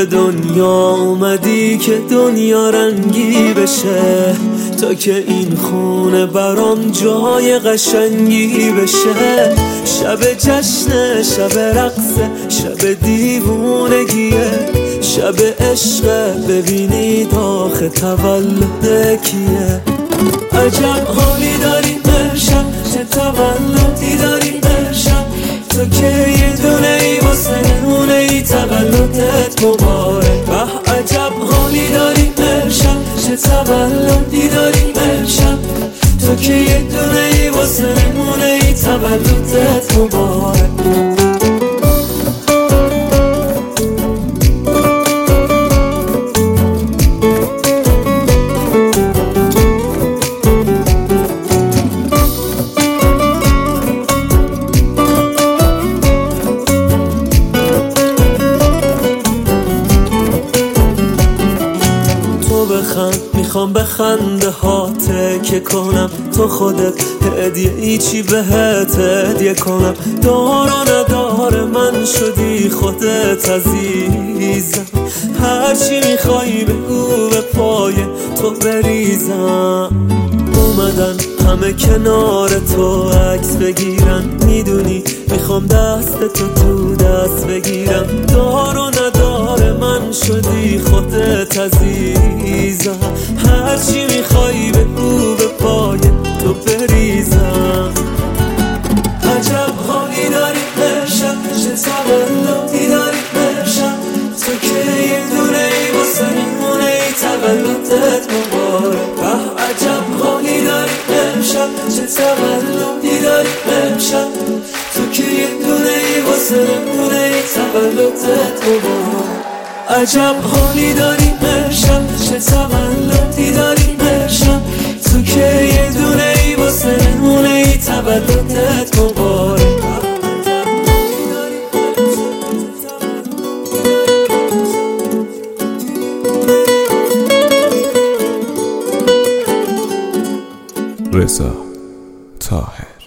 به دنیا اومدی که دنیا رنگی بشه، تا که این خونه برام جای قشنگی بشه. شب جشنه، شب رقصه، شب دیوونگیه، شب عشقه، ببینید آخه تولد کیه. عجب حالی داری امشب، چه تولدی داری امشب، تو که یه دونه ای واسه نمونه ای، تولدت مبارک. به عجب حالی داری امشب، چه تولدی داری امشب، تو که یه دونه ای واسه نمونه ای، تولدت مبارک. میخوام به خنده هاته که کنم، تو خودت هدیه ای چی بهت هدیه کنم. دار و ندار من شدی خودت عزیزم، هرچی میخوای بگو به پای تو بریزم. اومدن همه کنار تو عکس بگیرن، میدونی میخوام دست تو دست بگیرم. دار و ندار من شدی خودت عزیزم، هرچی میخوای بگو به پای تو بریزم. عجب حالی داری امشب، چه تولدی داری امشب، تو که یه دونه ای واسه میمونه ای، تولدت مبارک. عجب حالی داری امشب، چه تولدی داری امشب، تو که یه دونه ای واسه میمونه ای، تولدت مبارک. عجب حالی داری امشب، چه تولدی داری امشب، تو که یه دونه ای واسه میمونه ای، تولدت مبارک. رضا طاهر.